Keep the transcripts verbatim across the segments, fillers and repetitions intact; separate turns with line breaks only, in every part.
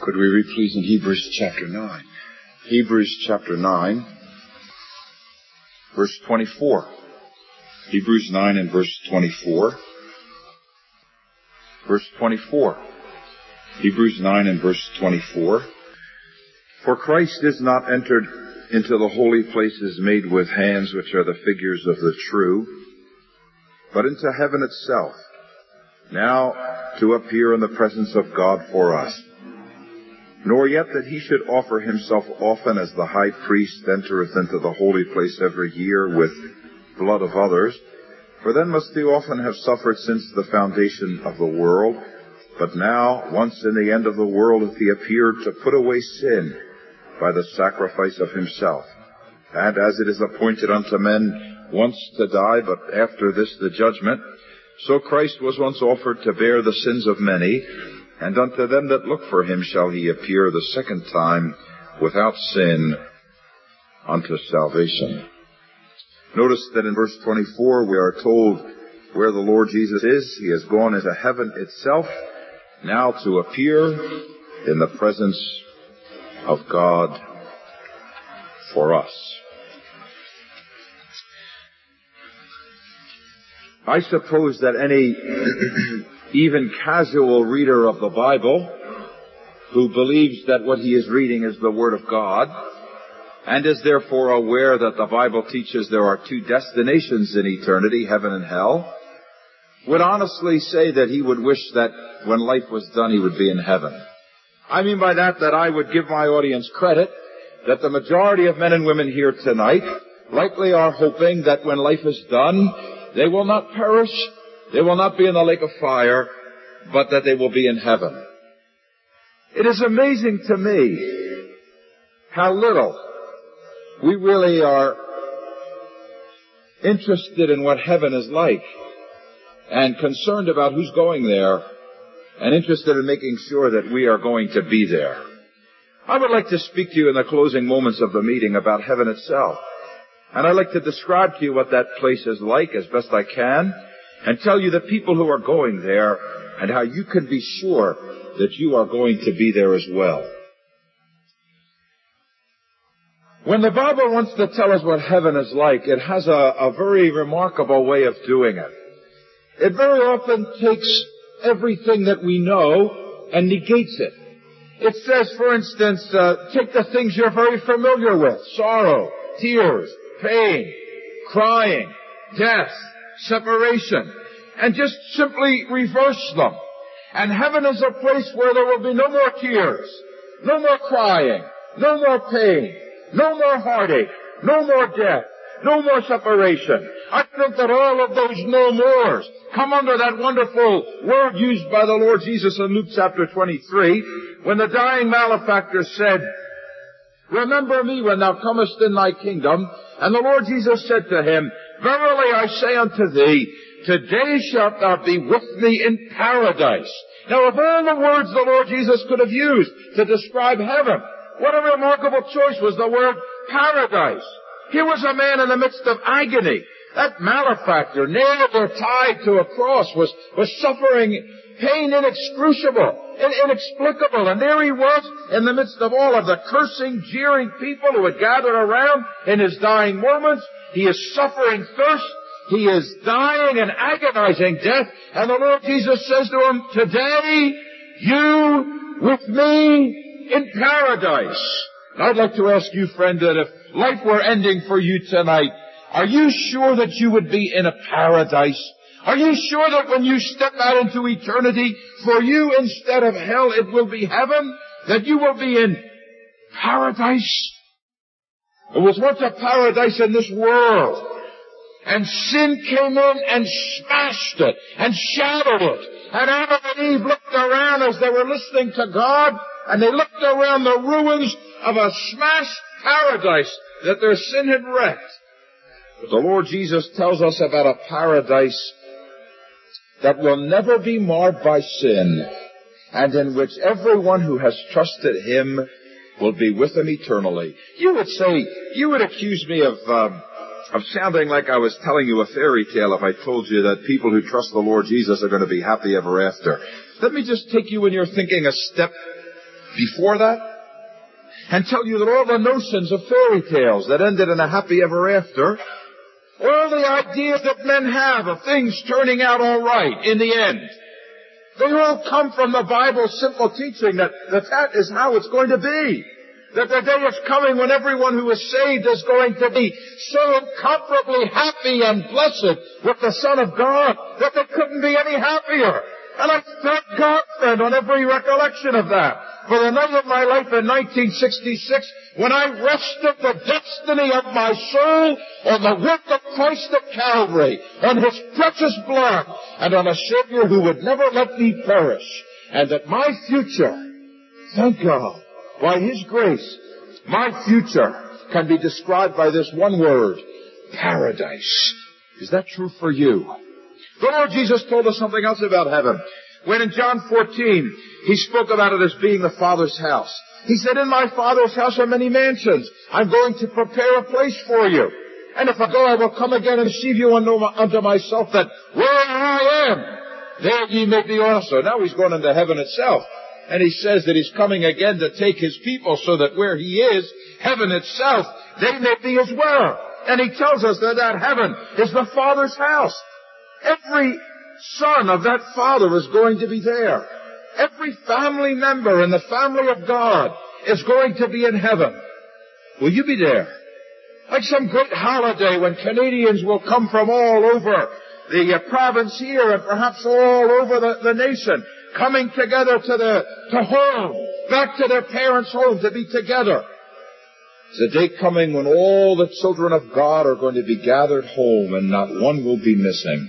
Could we read, please, in Hebrews chapter nine? Hebrews chapter nine, verse twenty-four. Hebrews nine and verse twenty-four. Verse twenty-four. Hebrews nine and verse twenty-four. For Christ is not entered into the holy places made with hands, which are the figures of the true, but into heaven itself, now to appear in the presence of God for us. Nor yet that he should offer himself often, as the high priest entereth into the holy place every year with blood of others. For then must he often have suffered since the foundation of the world. But now, once in the end of the world, hath he appeared to put away sin by the sacrifice of himself. And as it is appointed unto men once to die, but after this the judgment, so Christ was once offered to bear the sins of many, and unto them that look for him shall he appear the second time without sin unto salvation. Notice that in verse twenty-four we are told where the Lord Jesus is. He has gone into heaven itself, now to appear in the presence of God for us. I suppose that any even casual reader of the Bible who believes that what he is reading is the Word of God, and is therefore aware that the Bible teaches there are two destinations in eternity, heaven and hell, would honestly say that he would wish that when life was done he would be in heaven. I mean by that that I would give my audience credit that the majority of men and women here tonight likely are hoping that when life is done, they will not perish, they will not be in the lake of fire, but that they will be in heaven. It is amazing to me how little we really are interested in what heaven is like, and concerned about who's going there, and interested in making sure that we are going to be there. I would like to speak to you in the closing moments of the meeting about heaven itself. And I'd like to describe to you what that place is like as best I can, and tell you the people who are going there, and how you can be sure that you are going to be there as well. When the Bible wants to tell us what heaven is like, it has a, a very remarkable way of doing it. It very often takes everything that we know and negates it. It says, for instance, uh, take the things you're very familiar with: sorrow, tears, pain, crying, death, separation, and just simply reverse them. And heaven is a place where there will be no more tears, no more crying, no more pain, no more heartache, no more death, no more separation. I think that all of those no mores come under that wonderful word used by the Lord Jesus in Luke chapter twenty-three, when the dying malefactor said, "Remember me when thou comest in thy kingdom." And the Lord Jesus said to him, "Verily I say unto thee, today shalt thou be with me in paradise." Now, of all the words the Lord Jesus could have used to describe heaven, what a remarkable choice was the word paradise. Here was a man in the midst of agony. That malefactor, nailed or tied to a cross, was, was suffering pain inexcrucible, inexplicable. And there he was in the midst of all of the cursing, jeering people who had gathered around in his dying moments. He is suffering thirst. He is dying and agonizing death. And the Lord Jesus says to him, "Today, you with me in paradise." And I'd like to ask you, friend, that if life were ending for you tonight, are you sure that you would be in a paradise? Are you sure that when you step out into eternity, for you instead of hell, it will be heaven? That you will be in paradise? There was once a paradise in this world, and sin came in and smashed it and shattered it. And Adam and Eve looked around as they were listening to God, and they looked around the ruins of a smashed paradise that their sin had wrecked. But the Lord Jesus tells us about a paradise that will never be marred by sin, and in which everyone who has trusted Him will be with Him eternally. You would say, you would accuse me of, um, of sounding like I was telling you a fairy tale if I told you that people who trust the Lord Jesus are going to be happy ever after. Let me just take you in your thinking a step before that, and tell you that all the notions of fairy tales that ended in a happy ever after, all the ideas that men have of things turning out all right in the end, they all come from the Bible's simple teaching that, that that is how it's going to be. That the day is coming when everyone who is saved is going to be so incomparably happy and blessed with the Son of God that they couldn't be any happier. And I thank God, friend, on every recollection of that. For the night of my life in nineteen sixty-six, when I rested the destiny of my soul on the work of Christ at Calvary, on His precious blood, and on a Savior who would never let me perish, and that my future, thank God, by His grace, my future can be described by this one word, paradise. Is that true for you? The Lord Jesus told us something else about heaven. When in John fourteen, He spoke about it as being the Father's house. He said, in my Father's house are many mansions. I'm going to prepare a place for you. And if I go, I will come again and receive you unto, unto myself, that where I am, there ye may be also. Now He's gone into heaven itself. And He says that He's coming again to take His people so that where He is, heaven itself, they may be as well. And He tells us that that heaven is the Father's house. Every son of that Father is going to be there. Every family member in the family of God is going to be in heaven. Will you be there? Like some great holiday when Canadians will come from all over the uh, province here and perhaps all over the, the nation, coming together to the to home, back to their parents' home to be together. There's a day coming when all the children of God are going to be gathered home and not one will be missing.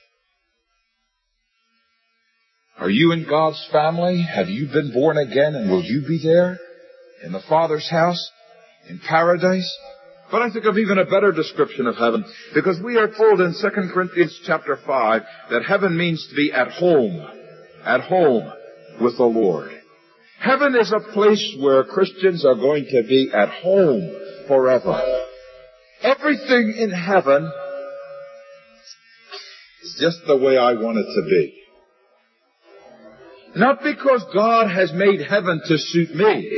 Are you in God's family? Have you been born again, and will you be there in the Father's house, in paradise? But I think of even a better description of heaven, because we are told in Second Corinthians chapter five that heaven means to be at home, at home with the Lord. Heaven is a place where Christians are going to be at home forever. Everything in heaven is just the way I want it to be. Not because God has made heaven to suit me,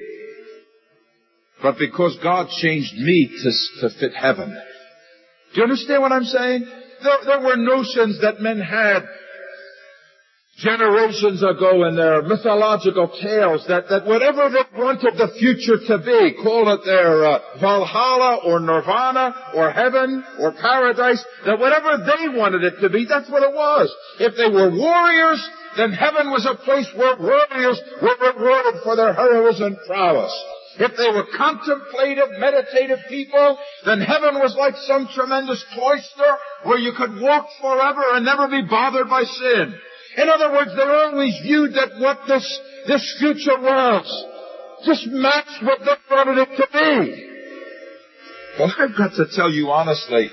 but because God changed me to, to fit heaven. Do you understand what I'm saying? There, there were notions that men had generations ago in their mythological tales that, that whatever they wanted the future to be, call it their uh, Valhalla or Nirvana or heaven or paradise, that whatever they wanted it to be, that's what it was. If they were warriors, then heaven was a place where warriors were rewarded for their heroism and prowess. If they were contemplative, meditative people, then heaven was like some tremendous cloister where you could walk forever and never be bothered by sin. In other words, they always viewed that what this, this future was just matched what they wanted it to be. Well, I've got to tell you honestly,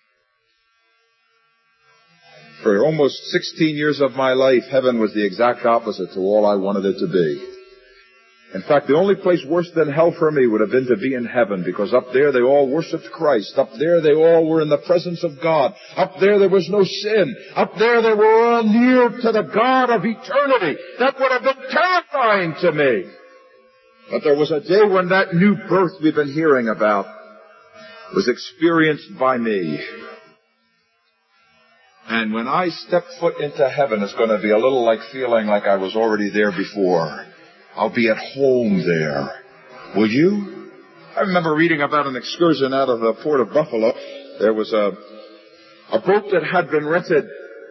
for almost sixteen years of my life, heaven was the exact opposite to all I wanted it to be. In fact, the only place worse than hell for me would have been to be in heaven, because up there they all worshipped Christ. Up there they all were in the presence of God. Up there there was no sin. Up there they were all near to the God of eternity. That would have been terrifying to me. But there was a day when that new birth we've been hearing about was experienced by me. And when I step foot into heaven, it's going to be a little like feeling like I was already there before. I'll be at home there. Will you? I remember reading about an excursion out of the port of Buffalo. There was a, a boat that had been rented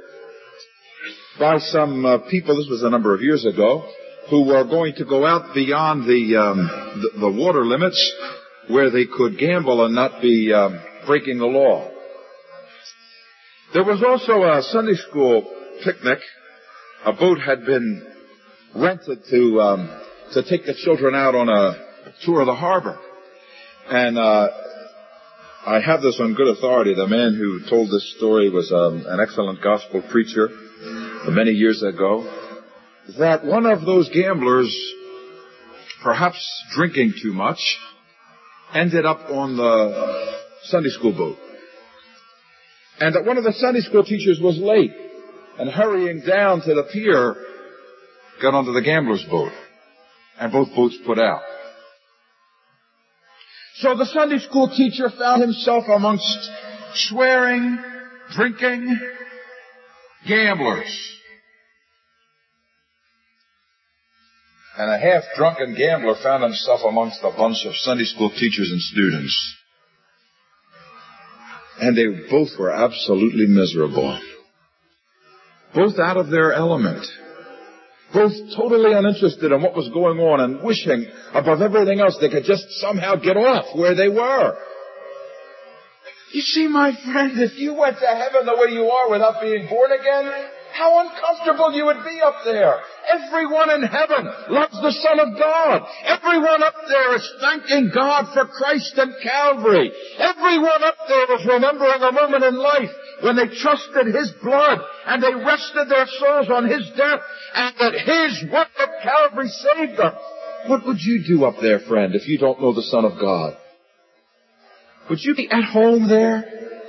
by some uh, people, this was a number of years ago, who were going to go out beyond the, um, the, the water limits where they could gamble and not be um, breaking the law. There was also a Sunday school picnic. A boat had been rented to um, to take the children out on a tour of the harbor. And uh, I have this on good authority. The man who told this story was um, an excellent gospel preacher many years ago. That one of those gamblers, perhaps drinking too much, ended up on the Sunday school boat. And that one of the Sunday school teachers was late and hurrying down to the pier got onto the gambler's boat. and both boats put out. So the Sunday school teacher found himself amongst swearing, drinking, gamblers. And a half-drunken gambler found himself amongst a bunch of Sunday school teachers and students. And they both were absolutely miserable. Both out of their element. Both totally uninterested in what was going on and wishing above everything else they could just somehow get off where they were. You see, my friend, if you went to heaven the way you are without being born again, how uncomfortable you would be up there. Everyone in heaven loves the Son of God. Everyone up there is thanking God for Christ and Calvary. Everyone up there is remembering a moment in life when they trusted His blood and they rested their souls on His death and that His work of Calvary saved them. What would you do up there, friend, if you don't know the Son of God? Would you be at home there?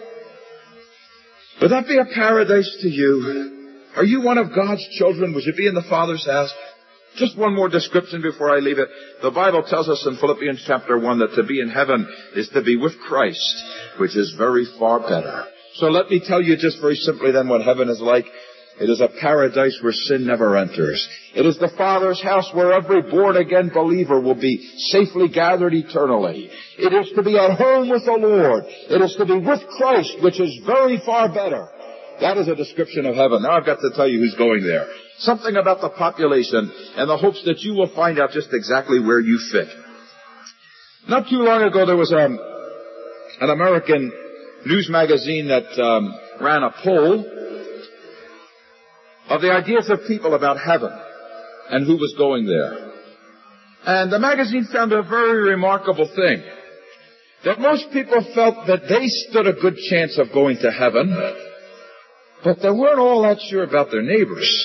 Would that be a paradise to you? Are you one of God's children? Would you be in the Father's house? Just one more description before I leave it. The Bible tells us in Philippians chapter one that to be in heaven is to be with Christ, which is very far better. So let me tell you just very simply then what heaven is like. It is a paradise where sin never enters. It is the Father's house where every born-again believer will be safely gathered eternally. It is to be at home with the Lord. It is to be with Christ, which is very far better. That is a description of heaven. Now I've got to tell you who's going there. Something about the population and the hopes that you will find out just exactly where you fit. Not too long ago there was um, an American news magazine that um, ran a poll of the ideas of people about heaven and who was going there. And the magazine found a very remarkable thing. That most people felt that they stood a good chance of going to heaven, but they weren't all that sure about their neighbors.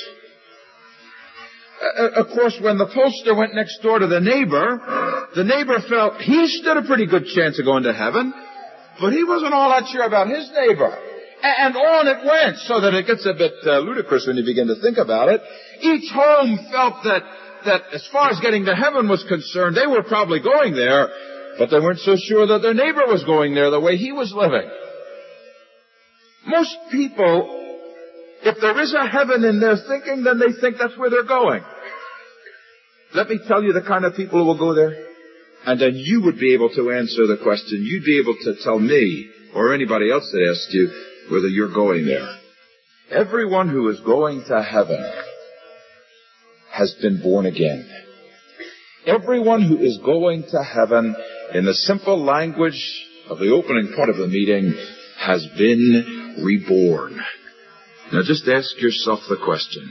Uh, of course, when the pollster went next door to the neighbor, the neighbor felt he stood a pretty good chance of going to heaven, but he wasn't all that sure about his neighbor. And on it went, so that it gets a bit uh, ludicrous when you begin to think about it. Each home felt that, that as far as getting to heaven was concerned, they were probably going there, but they weren't so sure that their neighbor was going there the way he was living. Most people, if there is a heaven in their thinking, then they think that's where they're going. Let me tell you the kind of people who will go there. And then you would be able to answer the question. You'd be able to tell me, or anybody else that asked you, whether you're going there. Everyone who is going to heaven has been born again. Everyone who is going to heaven, in the simple language of the opening part of the meeting, has been reborn. Now just ask yourself the question.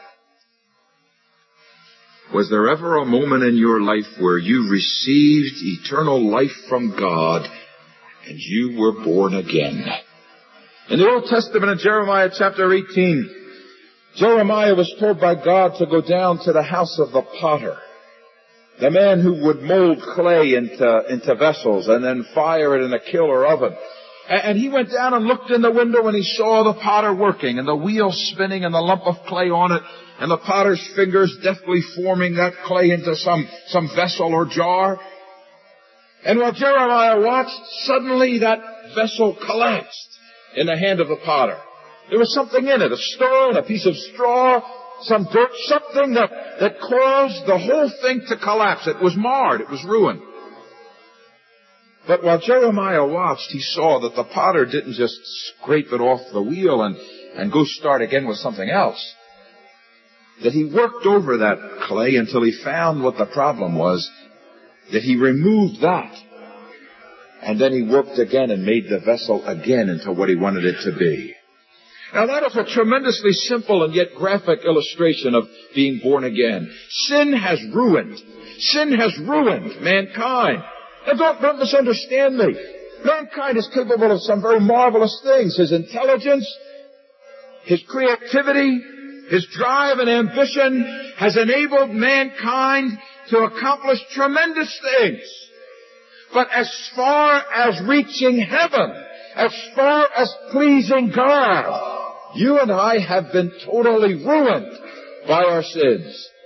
Was there ever a moment in your life where you received eternal life from God and you were born again? In the Old Testament, in Jeremiah chapter eighteen, Jeremiah was told by God to go down to the house of the potter, the man who would mold clay into, into vessels and then fire it in a kiln or oven. And he went down and looked in the window and he saw the potter working and the wheel spinning and the lump of clay on it and the potter's fingers deftly forming that clay into some, some vessel or jar. And while Jeremiah watched, suddenly that vessel collapsed in the hand of the potter. There was something in it, a stone, a piece of straw, some dirt, something that, that caused the whole thing to collapse. It was marred, it was ruined. But while Jeremiah watched, he saw that the potter didn't just scrape it off the wheel and, and go start again with something else. That he worked over that clay until he found what the problem was, that he removed that. And then he worked again and made the vessel again into what he wanted it to be. Now that is a tremendously simple and yet graphic illustration of being born again. Sin has ruined. Sin has ruined mankind. Now don't, don't misunderstand me. Mankind is capable of some very marvelous things. His intelligence, his creativity, his drive and ambition has enabled mankind to accomplish tremendous things. But as far as reaching heaven, as far as pleasing God, you and I have been totally ruined by our sins.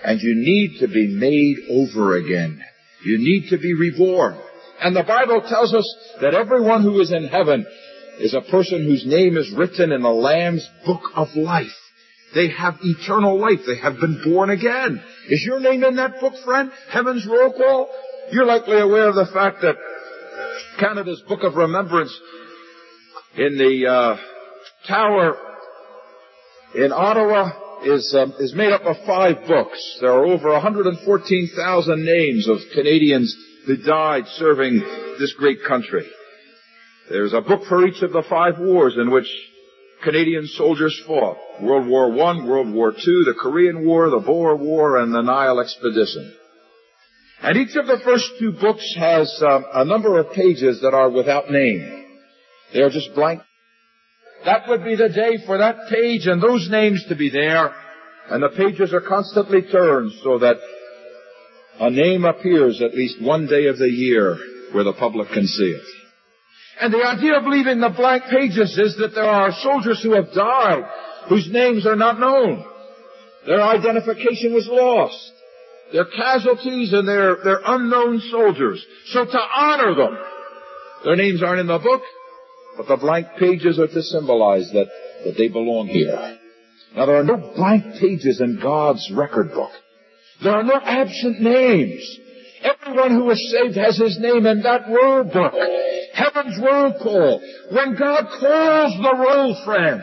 And you need to be made over again. You need to be reborn. And the Bible tells us that everyone who is in heaven is a person whose name is written in the Lamb's book of life. They have eternal life. They have been born again. Is your name in that book, friend? Heaven's roll call? You're likely aware of the fact that Canada's Book of Remembrance in the uh, Tower in Ottawa is um, is made up of five books. There are over one hundred fourteen thousand names of Canadians who died serving this great country. There's a book for each of the five wars in which Canadian soldiers fought. World War One, World War Two, the Korean War, the Boer War, and the Nile Expedition. And each of the first two books has um, a number of pages that are without name. They are just blank. That would be the day for that page and those names to be there. And the pages are constantly turned so that a name appears at least one day of the year where the public can see it. And the idea of leaving the blank pages is that there are soldiers who have died whose names are not known. Their identification was lost. They're casualties and they're, they're unknown soldiers. So to honor them, their names aren't in the book, but the blank pages are to symbolize that, that they belong here. Now there are no blank pages in God's record book. There are no absent names. Everyone who is saved has his name in that roll book. Heaven's roll call. When God calls the roll, friend,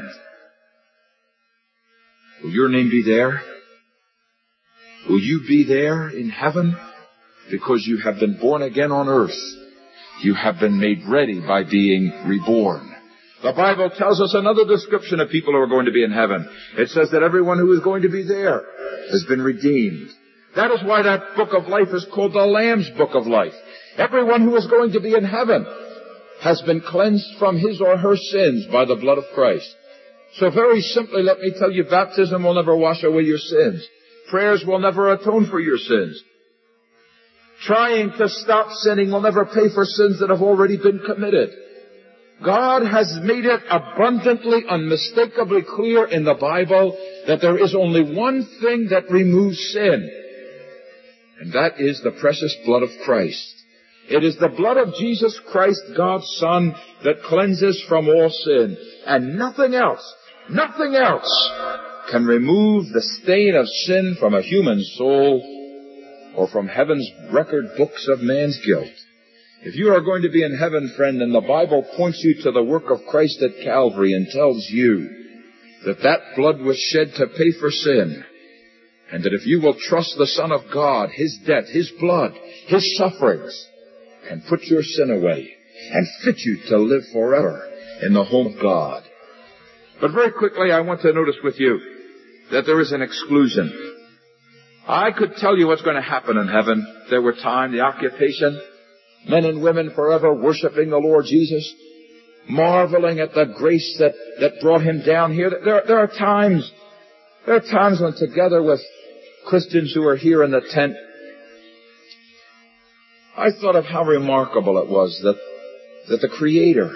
will your name be there? Will you be there in heaven? Because you have been born again on earth. You have been made ready by being reborn. The Bible tells us another description of people who are going to be in heaven. It says that everyone who is going to be there has been redeemed. That is why that book of life is called the Lamb's book of life. Everyone who is going to be in heaven has been cleansed from his or her sins by the blood of Christ. So very simply, let me tell you, baptism will never wash away your sins. Prayers will never atone for your sins. Trying to stop sinning will never pay for sins that have already been committed. God has made it abundantly, unmistakably clear in the Bible that there is only one thing that removes sin. And that is the precious blood of Christ. It is the blood of Jesus Christ, God's Son, that cleanses from all sin. And nothing else, nothing else can remove the stain of sin from a human soul or from heaven's record books of man's guilt. If you are going to be in heaven, friend, and the Bible points you to the work of Christ at Calvary and tells you that that blood was shed to pay for sin, and that if you will trust the Son of God, His death, His blood, His sufferings, can put your sin away and fit you to live forever in the home of God. But very quickly, I want to notice with you that there is an exclusion. I could tell you what's going to happen in heaven. There were time, the occupation, men and women forever worshiping the Lord Jesus, marveling at the grace that, that brought Him down here. There, there are times, there are times when together with Christians who are here in the tent, I thought of how remarkable it was that, that the Creator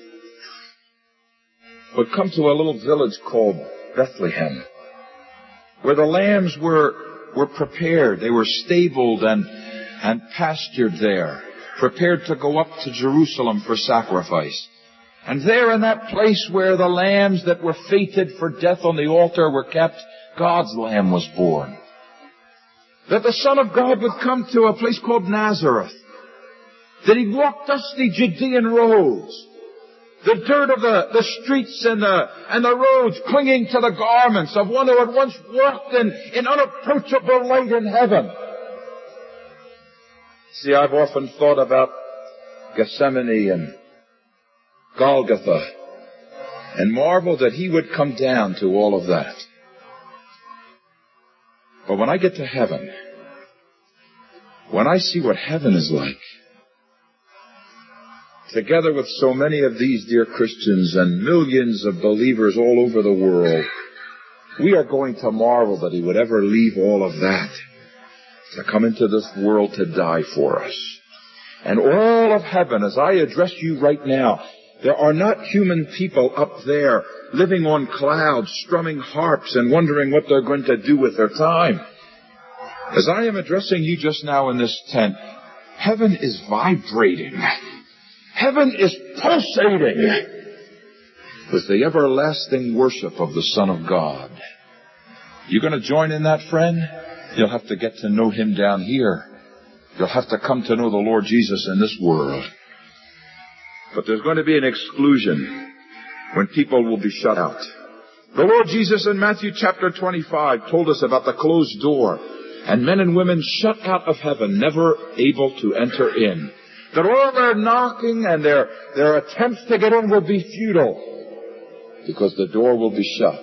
would come to a little village called Bethlehem, where the lambs were, were prepared. They were stabled and, and pastured there, prepared to go up to Jerusalem for sacrifice. And there in that place where the lambs that were fated for death on the altar were kept, God's Lamb was born. That the Son of God would come to a place called Nazareth. That He'd walk dusty Judean roads. The dirt of the, the streets and the, and the roads clinging to the garments of one who had once walked in, in unapproachable light in heaven. See, I've often thought about Gethsemane and Golgotha and marveled that He would come down to all of that. But when I get to heaven, when I see what heaven is like, together with so many of these dear Christians and millions of believers all over the world, we are going to marvel that He would ever leave all of that to come into this world to die for us. And all of heaven, as I address you right now, there are not human people up there living on clouds, strumming harps and wondering what they're going to do with their time. As I am addressing you just now in this tent, heaven is vibrating. Heaven is pulsating with the everlasting worship of the Son of God. You going to join in that, friend? You'll have to get to know Him down here. You'll have to come to know the Lord Jesus in this world. But there's going to be an exclusion when people will be shut out. The Lord Jesus in Matthew chapter twenty-five told us about the closed door and men and women shut out of heaven, never able to enter in. That all their knocking and their, their attempts to get in will be futile because the door will be shut.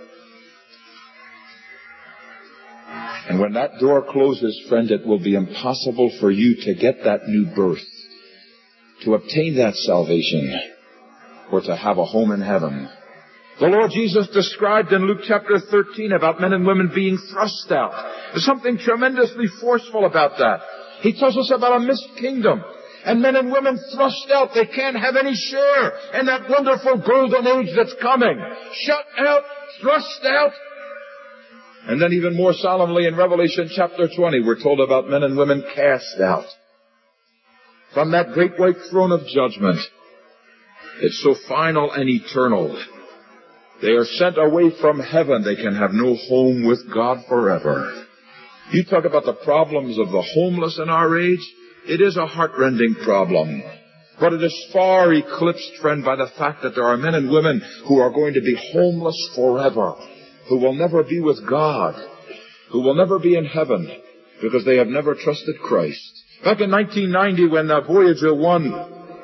And when that door closes, friend, it will be impossible for you to get that new birth, to obtain that salvation, or to have a home in heaven. The Lord Jesus described in Luke chapter thirteen about men and women being thrust out. There's something tremendously forceful about that. He tells us about a missed kingdom. And men and women thrust out. They can't have any share in that wonderful golden age that's coming. Shut out, thrust out. And then even more solemnly in Revelation chapter twenty, we're told about men and women cast out from that great white throne of judgment. It's so final and eternal. They are sent away from heaven. They can have no home with God forever. You talk about the problems of the homeless in our age. It is a heartrending problem. But it is far eclipsed, friend, by the fact that there are men and women who are going to be homeless forever, who will never be with God, who will never be in heaven because they have never trusted Christ. Back in nineteen ninety, when uh, Voyager one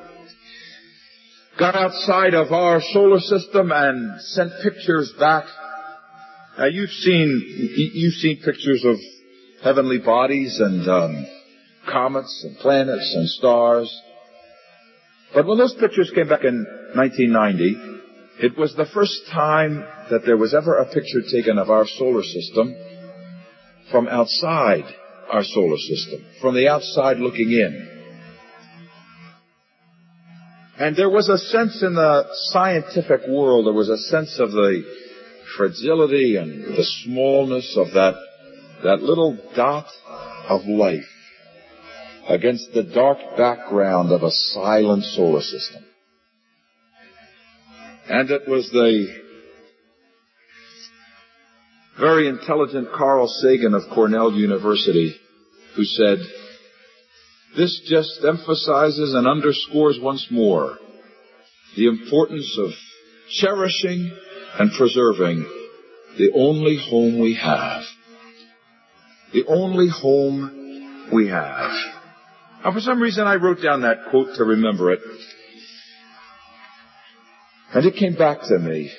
got outside of our solar system and sent pictures back, uh, you've seen you've seen pictures of heavenly bodies and um, comets and planets and stars. But when those pictures came back in nineteen ninety, it was the first time that there was ever a picture taken of our solar system from outside our solar system, from the outside looking in. And there was a sense in the scientific world, there was a sense of the fragility and the smallness of that, that little dot of life against the dark background of a silent solar system. And it was the very intelligent Carl Sagan of Cornell University who said, "This just emphasizes and underscores once more the importance of cherishing and preserving the only home we have. The only home we have." Now, for some reason, I wrote down that quote to remember it. And it came back to me.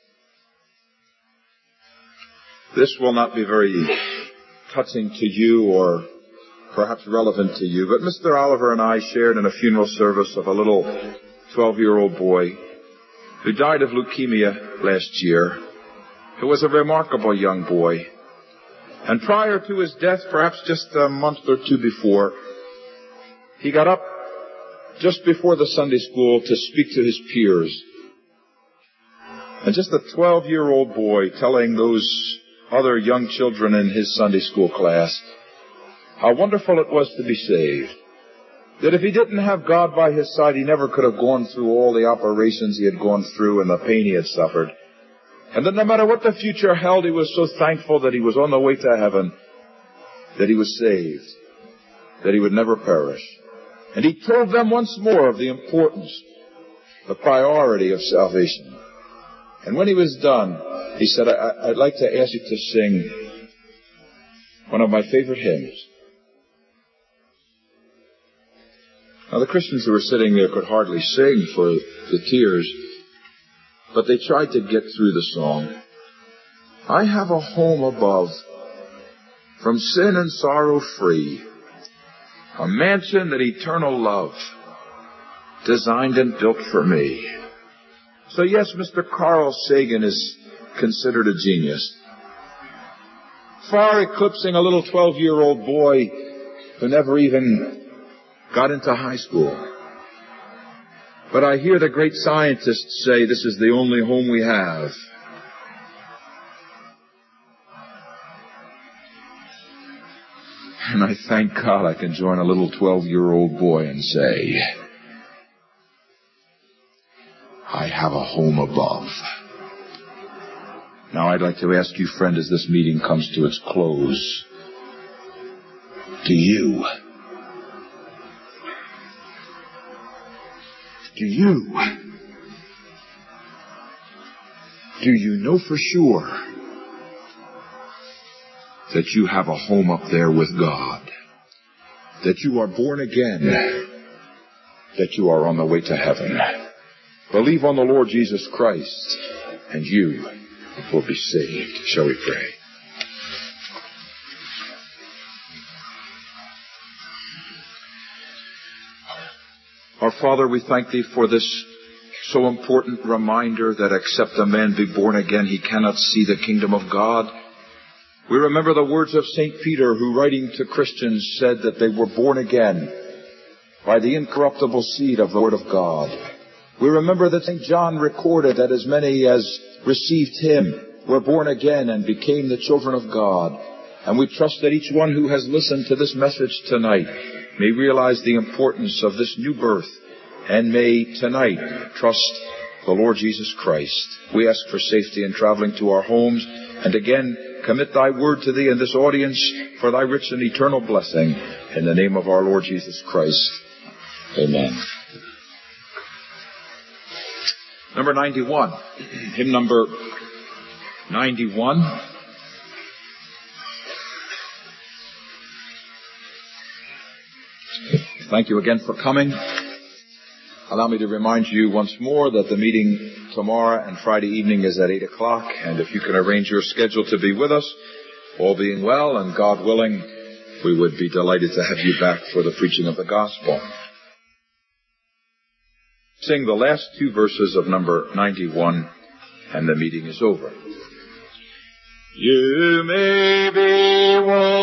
This will not be very touching to you or perhaps relevant to you, but Mister Oliver and I shared in a funeral service of a little twelve-year-old boy who died of leukemia last year, who was a remarkable young boy. And prior to his death, perhaps just a month or two before, he got up just before the Sunday school to speak to his peers. And just a twelve-year-old boy telling those other young children in his Sunday school class how wonderful it was to be saved. That if he didn't have God by his side, he never could have gone through all the operations he had gone through and the pain he had suffered. And that no matter what the future held, he was so thankful that he was on the way to heaven, that he was saved, that he would never perish. And he told them once more of the importance, the priority of salvation. And when he was done, he said, I, I'd like to ask you to sing one of my favorite hymns. Now, the Christians who were sitting there could hardly sing for the tears, but they tried to get through the song. I have a home above, from sin and sorrow free, a mansion that eternal love designed and built for me. So yes, Mister Carl Sagan is considered a genius, far eclipsing a little twelve-year-old boy who never even got into high school. But I hear the great scientists say this is the only home we have. And I thank God I can join a little twelve-year-old boy and say, I have a home above. Now I'd like to ask you, friend, as this meeting comes to its close, do you, do you, do you know for sure that you have a home up there with God, that you are born again, that you are on the way to heaven? Believe on the Lord Jesus Christ, and you will be saved. Shall we pray? Our Father, we thank Thee for this so important reminder that except a man be born again, he cannot see the kingdom of God. We remember the words of Saint Peter, who writing to Christians said that they were born again by the incorruptible seed of the Word of God. We remember that Saint John recorded that as many as received Him were born again and became the children of God. And we trust that each one who has listened to this message tonight may realize the importance of this new birth and may tonight trust the Lord Jesus Christ. We ask for safety in traveling to our homes, and again commit Thy word to Thee in this audience for Thy rich and eternal blessing. In the name of our Lord Jesus Christ. Amen. Number ninety-one. Hymn number ninety-one. Thank you again for coming. Allow me to remind you once more that the meeting tomorrow and Friday evening is at eight o'clock, and if you can arrange your schedule to be with us, all being well and God willing, we would be delighted to have you back for the preaching of the gospel. Sing the last two verses of number ninety-one, and the meeting is over. You may be one.